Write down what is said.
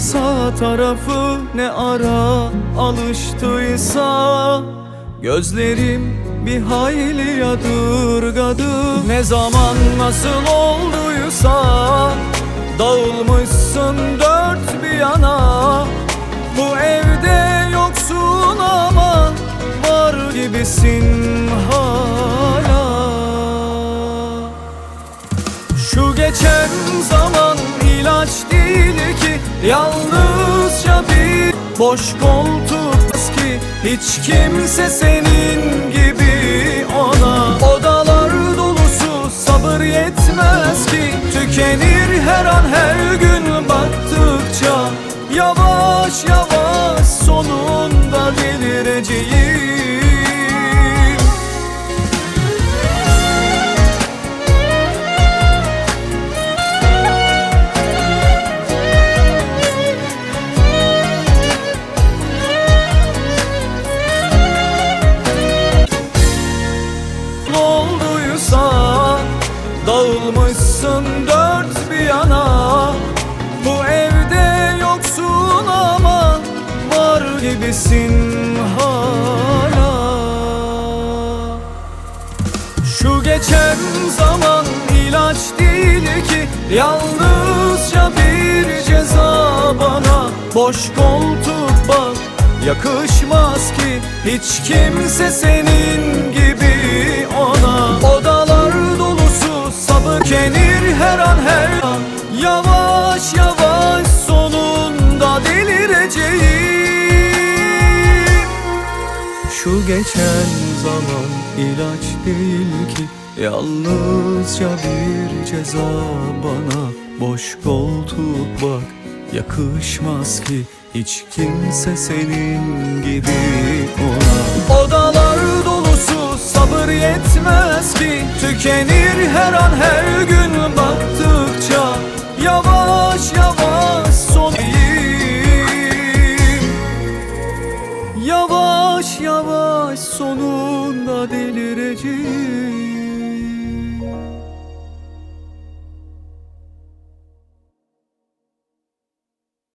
sağ tarafı ne ara alıştıysa, gözlerim bir hayli yadırgadı. Ne zaman nasıl olduysa dağılmışsın dört bir yana. Bu evde yoksun ama var gibisin hala. Şu geçen zaman ilaç değil ki, yalnızca bir boş koltuk ki. Hiç kimse senin gibi ona. Odalar dolusu sabır yetmez ki, tükenir her an her gün baktıkça. Yavaş yavaş sonunda delireceğim. Dağılmışsın dört bir yana. Bu evde yoksun ama var gibisin hala. Şu geçen zaman ilaç değil ki, yalnızca bir ceza bana. Boş koltuk bak yakışmaz ki, hiç kimse senin gibi ona. Odalar dolusu sabır tükenir her an her an. Yavaş yavaş sonunda delireceğim. Şu geçen zaman ilaç değil ki, yalnızca bir ceza bana. Boş koltuk bak yakışmaz ki, hiç kimse senin gibi ona. Odalar dolusu sabır yetmez ki, tükenir her an her gün baktıkça. Yavaş yavaş yavaş yavaş sonunda delireceğim.